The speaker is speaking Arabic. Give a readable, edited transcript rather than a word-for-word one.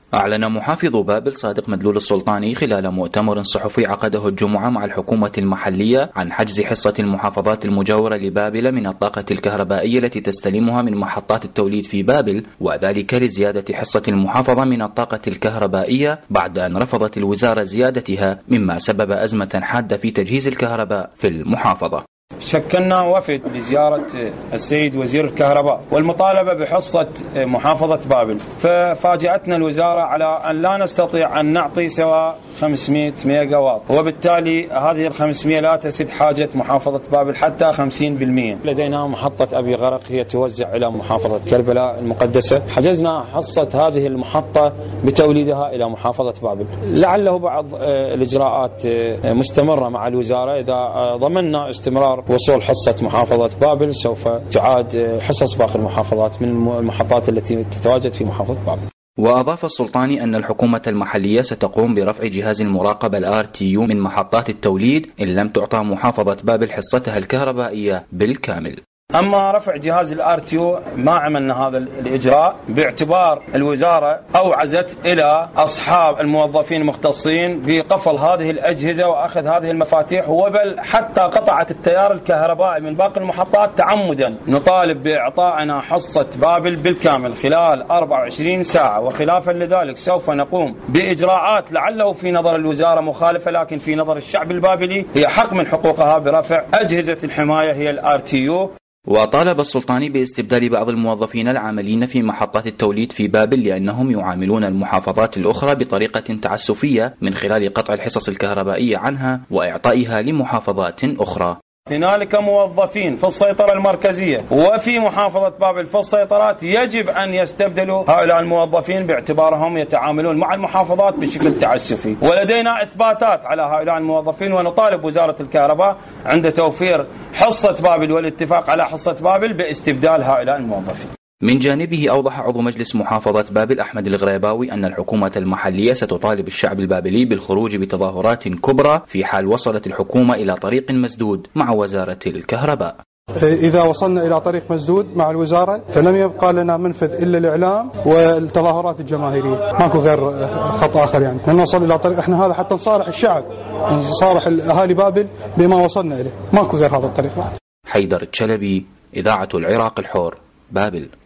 أعلن محافظ بابل صادق مدلول السلطاني خلال مؤتمر صحفي عقده الجمعة مع الحكومة المحلية عن حجز حصة المحافظات المجاورة لبابل من الطاقة الكهربائية التي تستلمها من محطات التوليد في بابل، وذلك لزيادة حصة المحافظة من الطاقة الكهربائية بعد أن رفضت الوزارة زيادتها، مما سبب أزمة حادة في تجهيز الكهرباء في المحافظة. شكلنا وفد لزيارة السيد وزير الكهرباء والمطالبة بحصة محافظة بابل، ففاجأتنا الوزارة على أن لا نستطيع أن نعطي سوى 500 ميجا واط، وبالتالي هذه 500 لا تسد حاجة محافظة بابل حتى 50%. لدينا محطة أبي غرق هي توزع إلى محافظة كربلاء المقدسة، حجزنا حصة هذه المحطة بتوليدها إلى محافظة بابل. لعله بعض الإجراءات مستمرة مع الوزارة، إذا ضمننا استمرار وصول حصة محافظة بابل سوف تعاد حصص باقي المحافظات من المحطات التي تتواجد في محافظة بابل. وأضاف السلطاني أن الحكومة المحلية ستقوم برفع جهاز المراقبة الRTU من محطات التوليد إن لم تعطى محافظة بابل حصتها الكهربائية بالكامل. أما رفع جهاز الRTU ما عملنا هذا الإجراء باعتبار الوزارة أوعزت إلى أصحاب الموظفين المختصين بقفل هذه الأجهزة وأخذ هذه المفاتيح، وبل حتى قطعت التيار الكهربائي من باقي المحطات تعمدا. نطالب بإعطائنا حصة بابل بالكامل خلال 24 ساعة، وخلافا لذلك سوف نقوم بإجراءات لعله في نظر الوزارة مخالفة، لكن في نظر الشعب البابلي هي حق من حقوقها برفع أجهزة الحماية هي الRTU. وطالب السلطاني باستبدال بعض الموظفين العاملين في محطات التوليد في بابل لأنهم يعاملون المحافظات الأخرى بطريقة تعسفية من خلال قطع الحصص الكهربائية عنها وإعطائها لمحافظات أخرى. هنالك موظفين في السيطرة المركزية وفي محافظة بابل في السيطرات، يجب أن يستبدلوا هؤلاء الموظفين باعتبارهم يتعاملون مع المحافظات بشكل تعسفي، ولدينا إثباتات على هؤلاء الموظفين، ونطالب وزارة الكهرباء عند توفير حصة بابل والاتفاق على حصة بابل باستبدال هؤلاء الموظفين. من جانبه أوضح عضو مجلس محافظة بابل أحمد الغريباوي أن الحكومة المحلية ستطالب الشعب البابلي بالخروج بتظاهرات كبرى في حال وصلت الحكومة إلى طريق مسدود مع وزارة الكهرباء. إذا وصلنا إلى طريق مسدود مع الوزارة فلم يبقى لنا منفذ إلا الإعلام والتظاهرات الجماهيرية، ماكو غير خط آخر. يعني نوصل إلى طريق، إحنا هذا حتى نصارح الشعب، نصارح أهالي بابل بما وصلنا إليه، ماكو غير هذا الطريق. حيدر الشلبي، إذاعة العراق الحور، بابل.